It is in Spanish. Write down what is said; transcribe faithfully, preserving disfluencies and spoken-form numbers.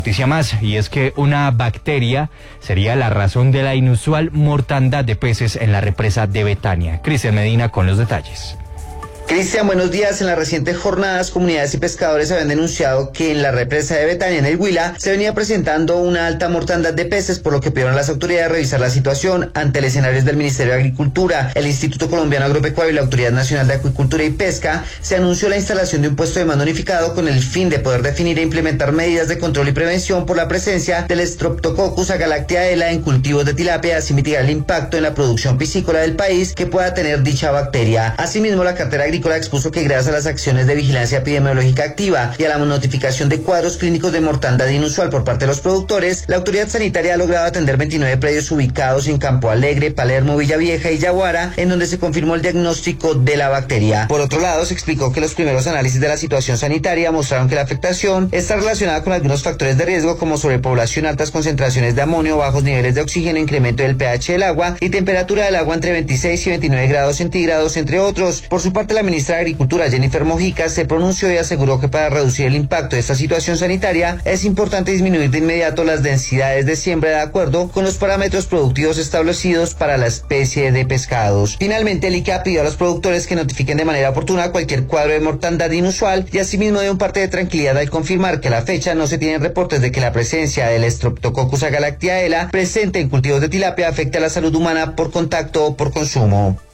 Noticia más, y es que una bacteria sería la razón de la inusual mortandad de peces en la represa de Betania. Cristian Medina con los detalles. Cristian, buenos días. En las recientes jornadas, comunidades y pescadores habían denunciado que en la represa de Betania, en el Huila, se venía presentando una alta mortandad de peces, por lo que pidieron a las autoridades revisar la situación. Ante el escenario del Ministerio de Agricultura, el Instituto Colombiano Agropecuario y la Autoridad Nacional de Acuicultura y Pesca, se anunció la instalación de un puesto de mando unificado con el fin de poder definir e implementar medidas de control y prevención por la presencia del Streptococcus agalactiaela en cultivos de tilapia, así mitigar el impacto en la producción piscícola del país que pueda tener dicha bacteria. Asimismo, la cartera agrícola expuso que gracias a las acciones de vigilancia epidemiológica activa y a la notificación de cuadros clínicos de mortandad inusual por parte de los productores, la autoridad sanitaria ha logrado atender veintinueve predios ubicados en Campo Alegre, Palermo, Villavieja y Yaguara, en donde se confirmó el diagnóstico de la bacteria. Por otro lado, se explicó que los primeros análisis de la situación sanitaria mostraron que la afectación está relacionada con algunos factores de riesgo como sobrepoblación, altas concentraciones de amonio, bajos niveles de oxígeno, incremento del pH del agua y temperatura del agua entre veintiséis y veintinueve grados centígrados, entre otros. Por su parte, la ministra de Agricultura, Jennifer Mojica, se pronunció y aseguró que para reducir el impacto de esta situación sanitaria es importante disminuir de inmediato las densidades de siembra de acuerdo con los parámetros productivos establecidos para la especie de pescados. Finalmente, el ICA pidió a los productores que notifiquen de manera oportuna cualquier cuadro de mortandad inusual y asimismo dio un parte de tranquilidad al confirmar que a la fecha no se tienen reportes de que la presencia del Streptococcus agalactiaela presente en cultivos de tilapia afecte a la salud humana por contacto o por consumo.